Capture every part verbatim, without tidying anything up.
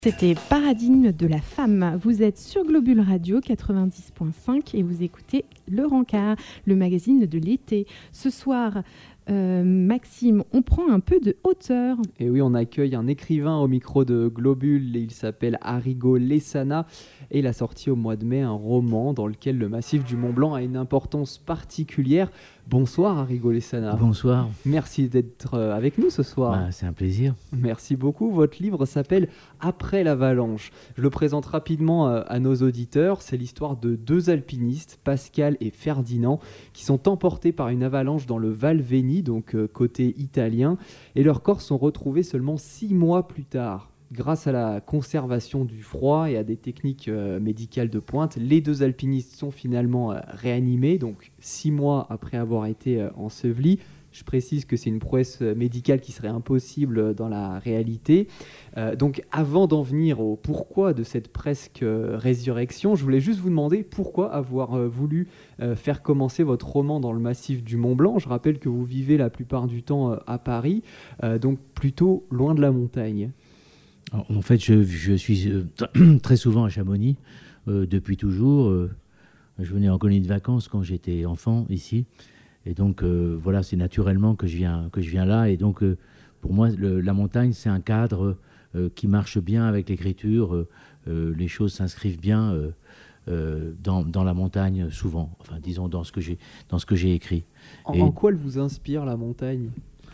C'était Paradigme de la femme. Vous êtes sur Globule Radio quatre-vingt-dix point cinq et vous écoutez Le Rencard, le magazine de l'été. Ce soir, euh, Maxime, on prend un peu de hauteur. Et oui, on accueille un écrivain au micro de Globule. Il s'appelle Arrigo Lessana et il a sorti au mois de mai un roman dans lequel le massif du Mont Blanc a une importance particulière. Bonsoir Arrigo Lessana. Bonsoir. Merci d'être avec nous ce soir. Bah, c'est un plaisir. Merci beaucoup. Votre livre s'appelle Après l'avalanche. Je le présente rapidement à nos auditeurs. C'est l'histoire de deux alpinistes, Pascal et Ferdinand, qui sont emportés par une avalanche dans le Val Veni, donc côté italien, et leurs corps sont retrouvés seulement six mois plus tard. Grâce à la conservation du froid et à des techniques euh, médicales de pointe, les deux alpinistes sont finalement euh, réanimés, donc six mois après avoir été euh, ensevelis. Je précise que c'est une prouesse médicale qui serait impossible dans la réalité. Euh, donc avant d'en venir au pourquoi de cette presque euh, résurrection, je voulais juste vous demander pourquoi avoir euh, voulu euh, faire commencer votre roman dans le massif du Mont Blanc. Je rappelle que vous vivez la plupart du temps euh, à Paris, euh, donc plutôt loin de la montagne. En fait, je, je suis euh, très souvent à Chamonix, euh, depuis toujours. Euh, je venais en colonie de vacances quand j'étais enfant, ici. Et donc, euh, voilà, c'est naturellement que je viens, que je viens là. Et donc, euh, pour moi, le, la montagne, c'est un cadre euh, qui marche bien avec l'écriture. Euh, euh, les choses s'inscrivent bien euh, euh, dans, dans la montagne, souvent. Enfin, disons, dans ce que j'ai, dans ce que j'ai écrit. En, Et, en quoi elle vous inspire, la montagne ?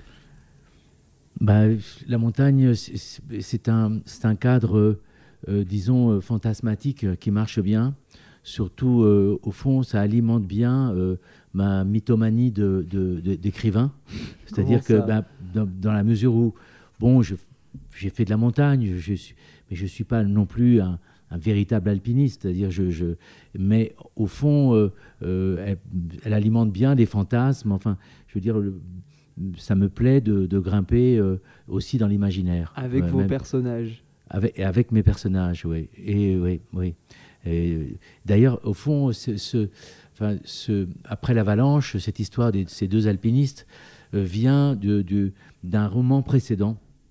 Bah, la montagne, c'est, c'est, un, c'est un cadre, euh, disons, euh, fantasmatique euh, qui marche bien. Surtout, euh, au fond, ça alimente bien euh, ma mythomanie de, de, de, d'écrivain. C'est-à-dire que bah, dans, dans la mesure où, bon, je, j'ai fait de la montagne, je suis, mais je ne suis pas non plus un, un véritable alpiniste. C'est-à-dire, je, je, mais au fond, euh, euh, elle, elle alimente bien des fantasmes. Enfin, je veux dire... Le, ça me plaît de, de grimper euh, aussi dans l'imaginaire. Avec ouais, vos même, personnages. Avec, avec mes personnages, oui. Et, oui, oui. Et, d'ailleurs, au fond, ce, ce, enfin, ce, après l'avalanche, cette histoire de ces deux alpinistes euh, vient de, de, d'un roman précédent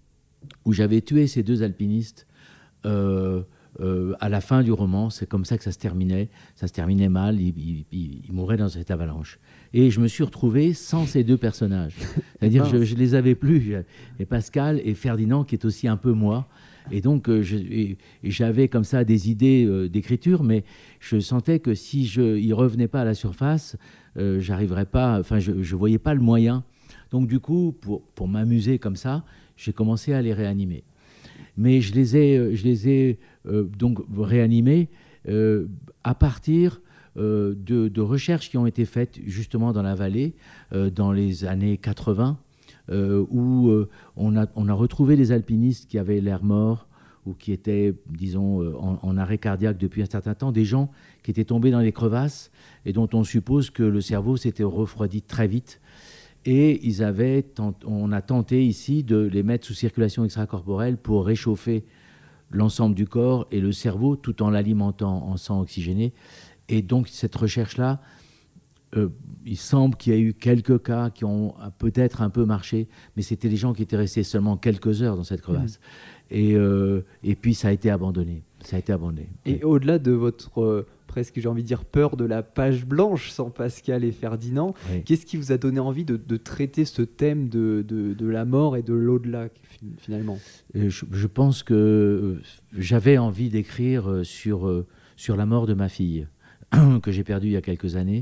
où j'avais tué ces deux alpinistes euh, euh, à la fin du roman. C'est comme ça que ça se terminait. Ça se terminait mal. Ils, ils, ils, ils mouraient dans cette avalanche. Et je me suis retrouvé sans ces deux personnages. C'est-à-dire que je ne les avais plus. Et Pascal et Ferdinand, qui est aussi un peu moi. Et donc, euh, je, et, et j'avais comme ça des idées euh, d'écriture, mais je sentais que si je, ils ne revenaient pas à la surface, euh, j'arriverais pas, enfin, je ne voyais pas le moyen. Donc, du coup, pour, pour m'amuser comme ça, j'ai commencé à les réanimer. Mais je les ai, je les ai euh, donc réanimés euh, à partir... Euh, de, de recherches qui ont été faites justement dans la vallée euh, dans les années quatre-vingts euh, où euh, on, a, on a retrouvé des alpinistes qui avaient l'air morts ou qui étaient, disons, euh, en, en arrêt cardiaque depuis un certain temps, des gens qui étaient tombés dans les crevasses et dont on suppose que le cerveau s'était refroidi très vite. Et ils avaient tent, on a tenté ici de les mettre sous circulation extracorporelle pour réchauffer l'ensemble du corps et le cerveau tout en l'alimentant en sang oxygéné. Et donc, cette recherche-là, euh, il semble qu'il y a eu quelques cas qui ont peut-être un peu marché, mais c'était des gens qui étaient restés seulement quelques heures dans cette crevasse. Mmh. Et, euh, et puis, ça a été abandonné. Ça a été abandonné. Et oui. Au-delà de votre, euh, presque, j'ai envie de dire, peur de la page blanche sans Pascal et Ferdinand, oui. Qu'est-ce qui vous a donné envie de, de traiter ce thème de, de, de la mort et de l'au-delà, finalement ? je, je pense que j'avais envie d'écrire sur, sur la mort de ma fille, que j'ai perdu il y a quelques années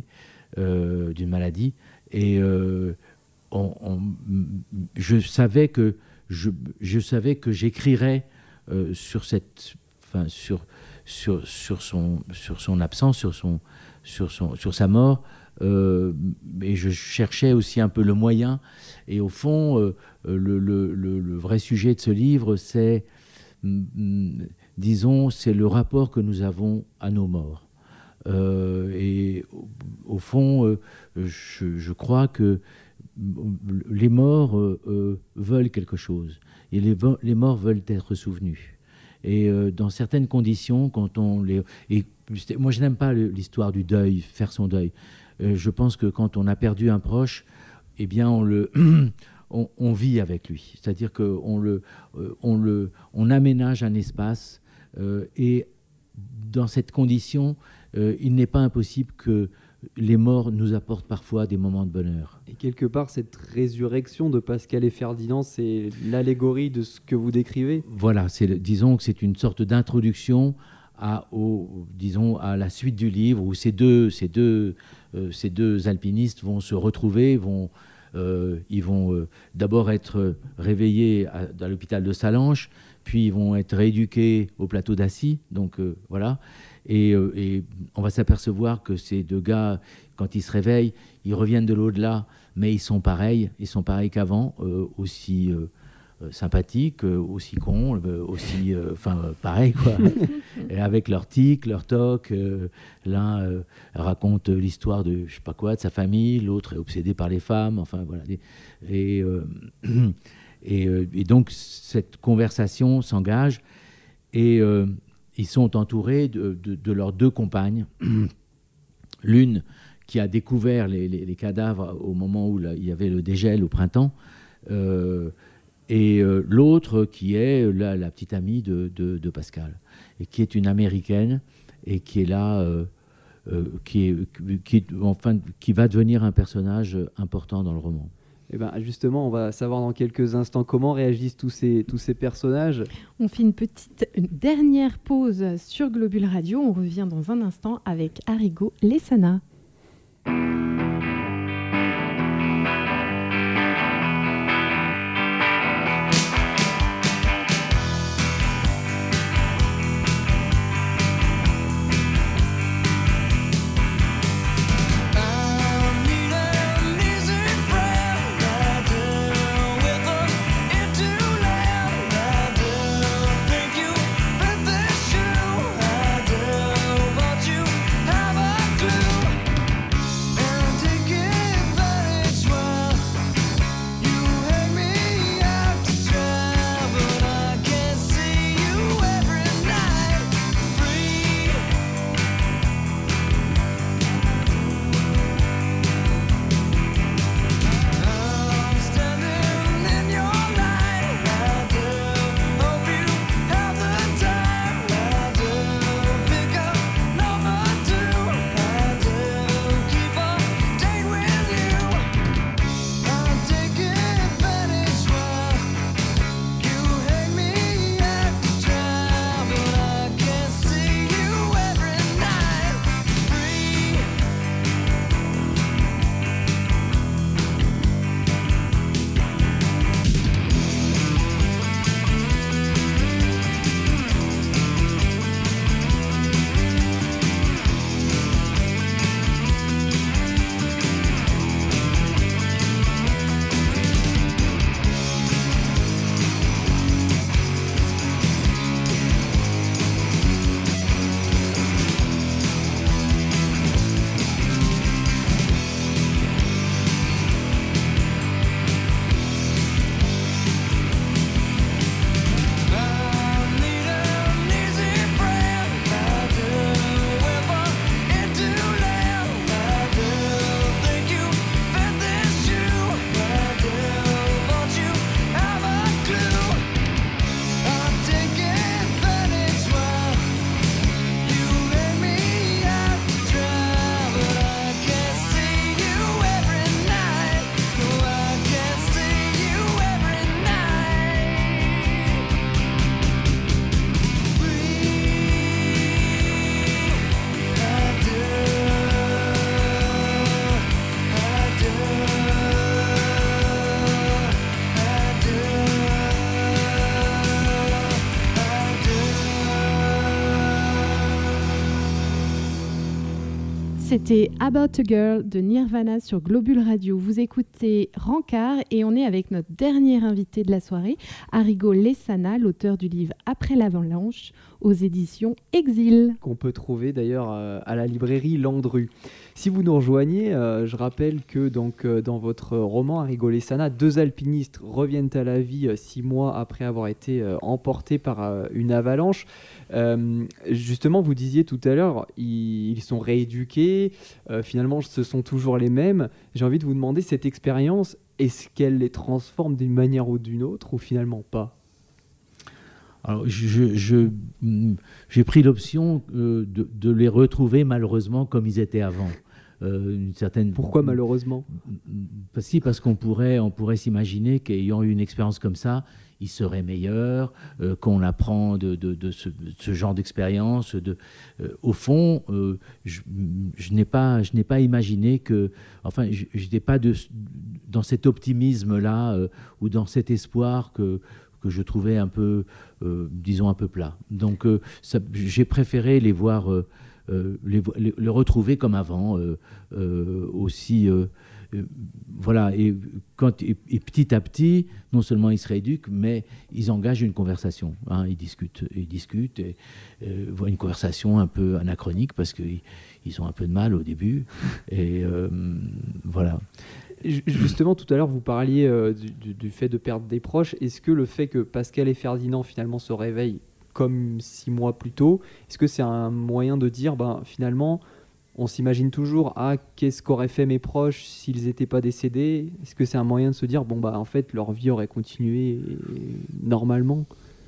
euh, d'une maladie, et euh, on, on, je savais que je, je savais que j'écrirais euh, sur cette, enfin sur sur sur son sur son absence, sur son sur son sur sa mort, euh, et je cherchais aussi un peu le moyen. Et au fond, euh, le, le, le, le vrai sujet de ce livre, c'est, disons, c'est le rapport que nous avons à nos morts. Euh, et au, au fond, euh, je, je crois que les morts euh, euh, veulent quelque chose. Et les, les morts veulent être souvenus. Et euh, dans certaines conditions, quand on les... Et moi, je n'aime pas l'histoire du deuil, faire son deuil. Euh, je pense que quand on a perdu un proche, eh bien, on le, on, on vit avec lui. C'est-à-dire qu'on le, euh, on le, on aménage un espace euh, et dans cette condition, euh, il n'est pas impossible que les morts nous apportent parfois des moments de bonheur. Et quelque part, cette résurrection de Pascal et Ferdinand, c'est l'allégorie de ce que vous décrivez. Voilà, c'est, disons que c'est une sorte d'introduction à, au, disons, à la suite du livre où ces deux, ces deux, euh, ces deux alpinistes vont se retrouver, vont, euh, ils vont euh, d'abord être réveillés à, à l'hôpital de Sallanches, puis ils vont être rééduqués au plateau d'Assy, donc euh, voilà. Et, euh, et on va s'apercevoir que ces deux gars, quand ils se réveillent, ils reviennent de l'au-delà, mais ils sont pareils, ils sont pareils qu'avant, euh, aussi euh, euh, sympathiques, euh, aussi cons, euh, aussi, enfin, euh, pareil quoi. Et avec leur tic, leur toc, euh, l'un euh, raconte l'histoire de je sais pas quoi, de sa famille, l'autre est obsédé par les femmes, enfin voilà. Et, euh, et, euh, et donc cette conversation s'engage et euh, ils sont entourés de, de, de leurs deux compagnes. L'une qui a découvert les, les, les cadavres au moment où là, il y avait le dégel au printemps, euh, et euh, l'autre qui est la, la petite amie de, de, de Pascal, et qui est une Américaine, et qui est là, euh, euh, qui, est, qui, enfin, qui va devenir un personnage important dans le roman. Eh ben, justement, on va savoir dans quelques instants comment réagissent tous ces, tous ces personnages. On fait une petite une dernière pause sur Globule Radio. On revient dans un instant avec Arrigo Lessana. C'était About a Girl de Nirvana sur Globule Radio. Vous écoutez Rancard et on est avec notre dernier invité de la soirée, Arrigo Lessana, l'auteur du livre Après l'avalanche aux éditions Exil. Qu'on peut trouver d'ailleurs euh, à la librairie Landru. Si vous nous rejoignez, euh, je rappelle que donc, euh, dans votre roman Arrigo Lessana, deux alpinistes reviennent à la vie euh, six mois après avoir été euh, emportés par euh, une avalanche. Euh, justement, vous disiez tout à l'heure, ils, ils sont rééduqués, euh, finalement ce sont toujours les mêmes. J'ai envie de vous demander, cette expérience, est-ce qu'elle les transforme d'une manière ou d'une autre, ou finalement pas ? Alors, je, je, j'ai pris l'option euh, de, de les retrouver malheureusement comme ils étaient avant. Euh, une certaine... Pourquoi malheureusement ? Si, parce qu'on pourrait, on pourrait s'imaginer qu'ayant eu une expérience comme ça, ils seraient meilleurs, euh, qu'on apprend de, de, de, ce, de ce genre d'expérience. De, euh, au fond, euh, je, je, n'ai pas, je n'ai pas imaginé que... Enfin, je n'étais pas de, dans cet optimisme-là euh, ou dans cet espoir que... que je trouvais un peu, euh, disons, un peu plat. Donc, euh, ça, j'ai préféré les voir, euh, euh, les, les, les retrouver comme avant, euh, euh, aussi, euh, euh, voilà. Et, quand, et, et petit à petit, non seulement ils se rééduquent, mais ils engagent une conversation. Hein, ils discutent, ils discutent, et, euh, une conversation un peu anachronique parce qu'ils ils ont un peu de mal au début. Et euh, voilà. Justement, tout à l'heure, vous parliez euh, du, du, du fait de perdre des proches. Est-ce que le fait que Pascal et Ferdinand, finalement, se réveillent comme six mois plus tôt, est-ce que c'est un moyen de dire, ben, finalement, on s'imagine toujours, ah, qu'est-ce qu'auraient fait mes proches s'ils n'étaient pas décédés ? Est-ce que c'est un moyen de se dire, bon, bah, en fait, leur vie aurait continué normalement ?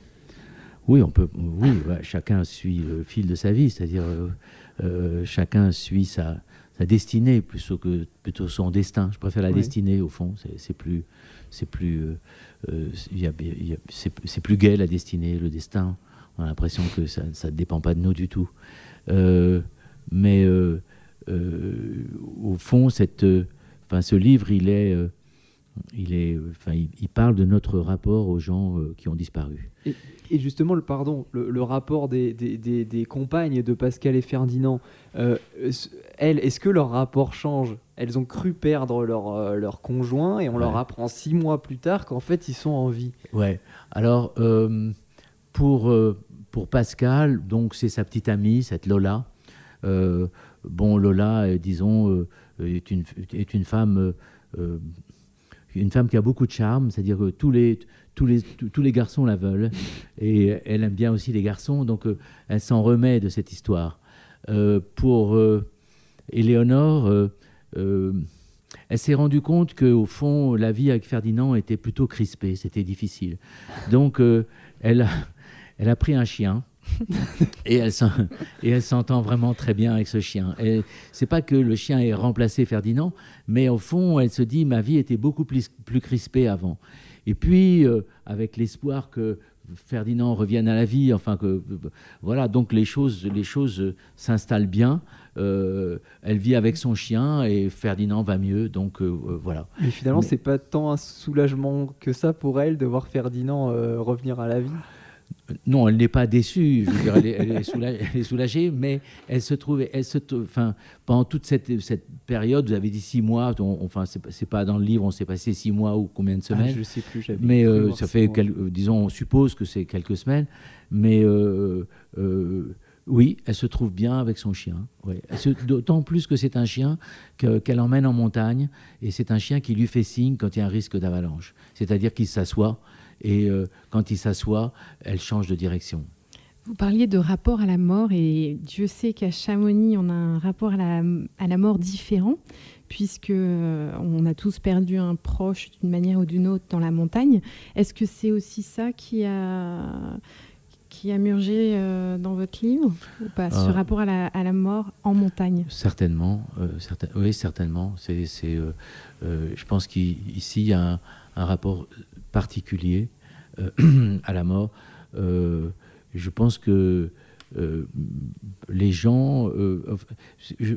Oui, on peut. Oui, ouais, chacun suit le fil de sa vie, c'est-à-dire euh, euh, chacun suit sa... sa destinée plutôt que plutôt son destin. Je préfère la oui. destinée au fond. C'est, c'est plus, c'est plus, euh, euh, y a, y a, c'est, c'est plus gai la destinée, le destin. On a l'impression que ça, ça ne dépend pas de nous du tout. Euh, mais euh, euh, au fond, cette, enfin, ce livre, il est, euh, il est, enfin, il, il parle de notre rapport aux gens euh, qui ont disparu. Et, et justement, le pardon, le, le rapport des, des, des, des compagnes de Pascal et Ferdinand. Euh, elles, est-ce que leur rapport change ? Elles ont cru perdre leur, euh, leur conjoint et on ouais. leur apprend six mois plus tard qu'en fait ils sont en vie. Ouais. Alors euh, pour euh, pour Pascal, donc c'est sa petite amie, cette Lola. Euh, bon, Lola, euh, disons, euh, est une est une femme euh, une femme qui a beaucoup de charme, c'est-à-dire que tous les tous les tous les garçons la veulent et elle aime bien aussi les garçons, donc euh, elle s'en remet de cette histoire. Euh, pour euh, Éléonore, euh, euh, elle s'est rendue compte qu'au fond, la vie avec Ferdinand était plutôt crispée, c'était difficile. Donc, euh, elle, a, elle a pris un chien et elle, et elle s'entend vraiment très bien avec ce chien. Et c'est pas que le chien ait remplacé Ferdinand, mais au fond, elle se dit, ma vie était beaucoup plus, plus crispée avant. Et puis, euh, avec l'espoir que Ferdinand revienne à la vie, enfin que voilà, donc les choses, les choses s'installent bien. Euh, elle vit avec son chien et Ferdinand va mieux, donc euh, voilà. Mais finalement, Mais, c'est pas tant un soulagement que ça pour elle de voir Ferdinand euh, revenir à la vie. Non, elle n'est pas déçue. Je veux dire, elle, est, elle, est soulagée, elle est soulagée, mais elle se trouve, elle se, enfin, pendant toute cette, cette période, vous avez dit six mois. On, enfin, c'est, c'est pas dans le livre, on s'est passé six mois ou combien de semaines. Ah, je sais plus. J'avais mais euh, ça fait, quel, disons, on suppose que c'est quelques semaines. Mais euh, euh, oui, elle se trouve bien avec son chien. Ouais. Se, d'autant plus que c'est un chien que, qu'elle emmène en montagne, et c'est un chien qui lui fait signe quand il y a un risque d'avalanche. C'est-à-dire qu'il s'assoit. Et euh, quand il s'assoit, elle change de direction. Vous parliez de rapport à la mort, et Dieu sait qu'à Chamonix, on a un rapport à la, à la mort différent, puisque euh, on a tous perdu un proche d'une manière ou d'une autre dans la montagne. Est-ce que c'est aussi ça qui a, qui a murgé euh, dans votre livre ou pas, ce euh, rapport à la, à la mort en montagne ? Certainement, euh, certain, oui, certainement. C'est, c'est, euh, euh, je pense qu'ici, il y a un, un rapport particulier euh, à la mort. Euh, je pense que euh, les gens... Euh, je,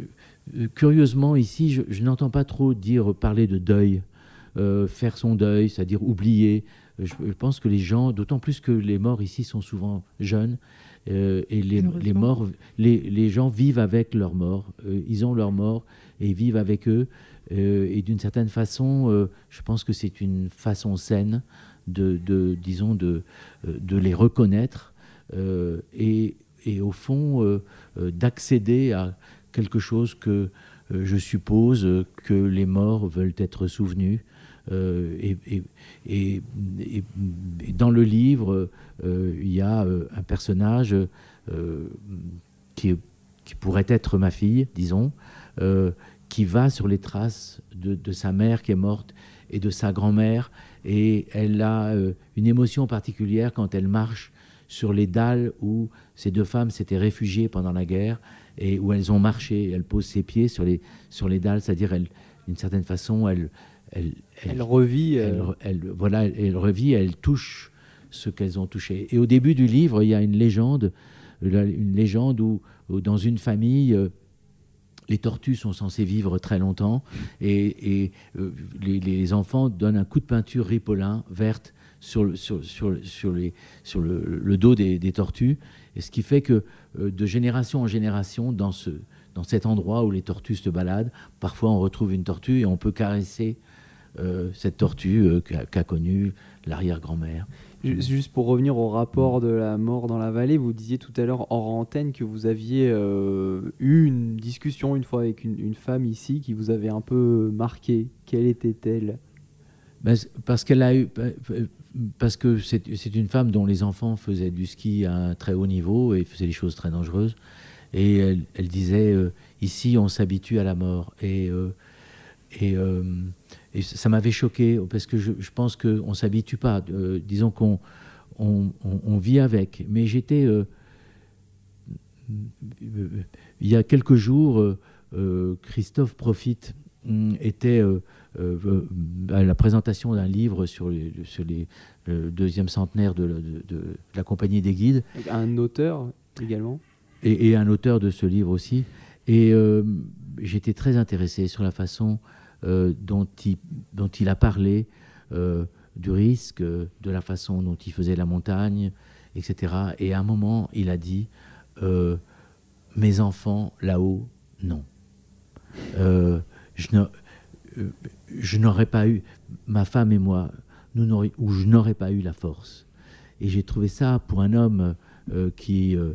je, curieusement, ici, je, je n'entends pas trop dire parler de deuil, euh, faire son deuil, c'est-à-dire oublier. Je, je pense que les gens, d'autant plus que les morts ici sont souvent jeunes, euh, et les, les, morts, les, les gens vivent avec leurs morts. Euh, ils ont leurs morts et vivent avec eux. Euh, et d'une certaine façon, euh, je pense que c'est une façon saine de, de disons, de, de les reconnaître euh, et, et au fond euh, euh, d'accéder à quelque chose que euh, je suppose que les morts veulent être souvenus. Euh, et, et, et, et, et dans le livre, euh, il y a euh, un personnage euh, qui, qui pourrait être ma fille, disons, euh, qui va sur les traces de, de sa mère qui est morte. et de sa grand-mère. Et elle a euh, une émotion particulière quand elle marche sur les dalles où ces deux femmes s'étaient réfugiées pendant la guerre et où elles ont marché. Elle pose ses pieds sur les, sur les dalles, c'est-à-dire, elle, d'une certaine façon, elle... Elle, elle, elle revit. Elle, elle, voilà, elle, elle revit, elle touche ce qu'elles ont touché. Et au début du livre, il y a une légende, une légende où, où dans une famille, euh, les tortues sont censées vivre très longtemps et, et euh, les, les enfants donnent un coup de peinture ripolin verte sur, le, sur, sur, sur, les, sur le, le dos des, des tortues. Et ce qui fait que euh, de génération en génération, dans, ce, dans cet endroit où les tortues se baladent, parfois on retrouve une tortue et on peut caresser Euh, cette tortue euh, qu'a, qu'a connue l'arrière-grand-mère. Juste pour revenir au rapport de la mort dans la vallée, vous disiez tout à l'heure hors antenne que vous aviez euh, eu une discussion une fois avec une, une femme ici qui vous avait un peu marqué. Quelle était-elle ? Ben, parce qu'elle a eu, parce que c'est, c'est une femme dont les enfants faisaient du ski à un très haut niveau et faisaient des choses très dangereuses. Et elle, elle disait euh, ici on s'habitue à la mort. Et euh, et euh, Et ça m'avait choqué, parce que je, je pense qu'on ne s'habitue pas. Euh, disons qu'on on, on, on vit avec. Mais j'étais... Euh, euh, il y a quelques jours, euh, Christophe Profit euh, était euh, euh, à la présentation d'un livre sur, les, sur les, le deuxième centenaire de, de, de, de la Compagnie des Guides. Un auteur également. Et, et un auteur de ce livre aussi. Et euh, j'étais très intéressé sur la façon... Euh, dont, il, dont il a parlé, euh, du risque, euh, de la façon dont il faisait la montagne, et cetera. Et à un moment, il a dit euh, « Mes enfants, là-haut, non. Euh, je, n'a, euh, je n'aurais pas eu, ma femme et moi, nous n'aurions, ou je n'aurais pas eu la force. » Et j'ai trouvé ça, pour un homme euh, qui, euh,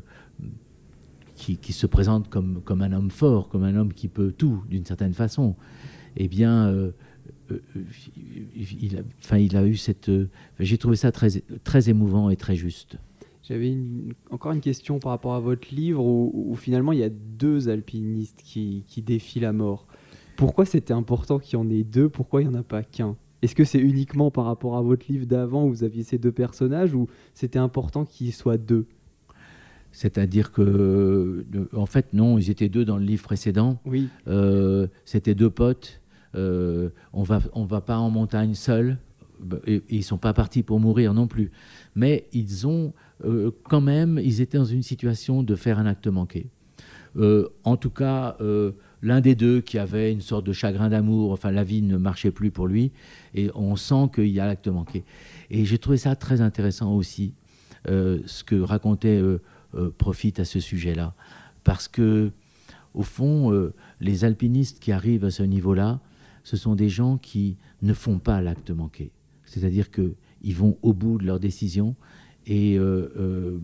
qui, qui se présente comme, comme un homme fort, comme un homme qui peut tout, d'une certaine façon, eh bien, euh, euh, il, a, enfin, il a eu cette... Euh, j'ai trouvé ça très, très émouvant et très juste. J'avais une, encore une question par rapport à votre livre, où, où finalement il y a deux alpinistes qui, qui défient la mort. Pourquoi c'était important qu'il y en ait deux ? Pourquoi il n'y en a pas qu'un ? Est-ce que c'est uniquement par rapport à votre livre d'avant où vous aviez ces deux personnages, ou c'était important qu'il soit deux ? C'est-à-dire que, en fait, non, ils étaient deux dans le livre précédent. Oui. Euh, c'était deux potes. Euh, on va, on va pas en montagne seuls. Et, et ils sont pas partis pour mourir non plus. Mais ils ont euh, quand même, ils étaient dans une situation de faire un acte manqué. Euh, en tout cas, euh, l'un des deux qui avait une sorte de chagrin d'amour, enfin la vie ne marchait plus pour lui, et on sent qu'il y a l'acte manqué. Et j'ai trouvé ça très intéressant aussi, euh, ce que racontait euh, euh, Profit à ce sujet-là, parce que au fond, euh, les alpinistes qui arrivent à ce niveau-là, ce sont des gens qui ne font pas l'acte manqué. C'est-à-dire qu'ils vont au bout de leur décision, et euh, euh,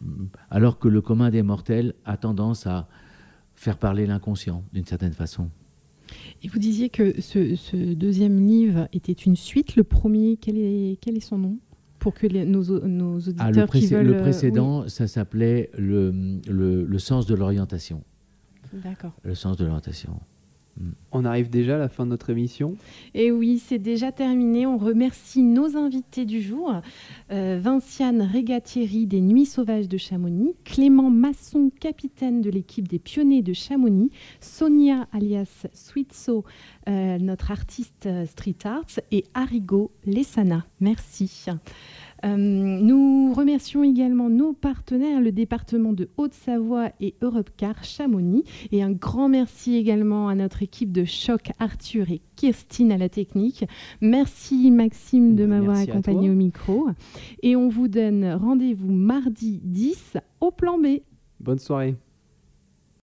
alors que le commun des mortels a tendance à faire parler l'inconscient, d'une certaine façon. Et vous disiez que ce, ce deuxième livre était une suite. Le premier, quel est, quel est son nom ? Pour que les, nos, nos auditeurs ah, le précé- qui veulent... Le précédent, oui. ça s'appelait le, le, le sens de l'orientation. D'accord. Le sens de l'orientation. On arrive déjà à la fin de notre émission. Et oui, c'est déjà terminé. On remercie nos invités du jour. Euh, Vinciane Regatieri des Nuits Sauvages de Chamonix, Clément Masson, capitaine de l'équipe des Pionniers de Chamonix, Sonia alias Sweetso, euh, notre artiste street art, et Arrigo Lessana. Merci. Euh, nous remercions également nos partenaires, le département de Haute-Savoie et Europcar Chamonix. Et un grand merci également à notre équipe de choc, Arthur et Kirstine à la technique. Merci Maxime de m'avoir Merci accompagné au micro. Et on vous donne rendez-vous mardi dix au plan B. Bonne soirée.